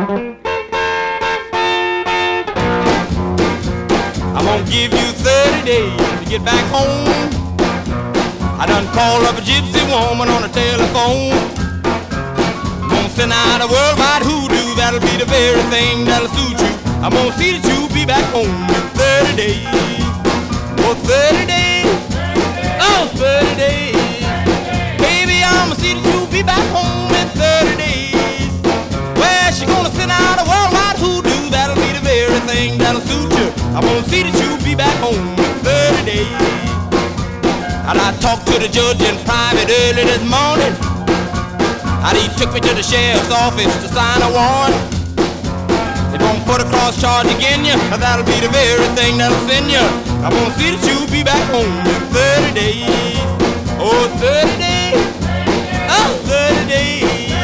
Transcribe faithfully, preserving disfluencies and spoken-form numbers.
I'm gonna give you thirty days to get back home. I done called up a gypsy woman on the telephone. I'm gonna send out a worldwide hoodoo. That'll be the very thing that'll suit you. I'm gonna see that you be back home in thirty days. Oh, thirty days. Oh, thirty days. Baby, I'm gonna see that you be back home in thirty days. Well, she gonna send out a worldwide hoodoo. That'll be the very thing that'll suit you. I'm gonna see that you be back home in thirty days. And I talked to the judge in private early this morning. And he took me to the sheriff's office to sign a warrant. They won't put a cross charge against you, but that'll be the very thing that'll send you. I'm gonna see that you'll be back home in thirty days. Oh, thirty days. Oh, thirty days.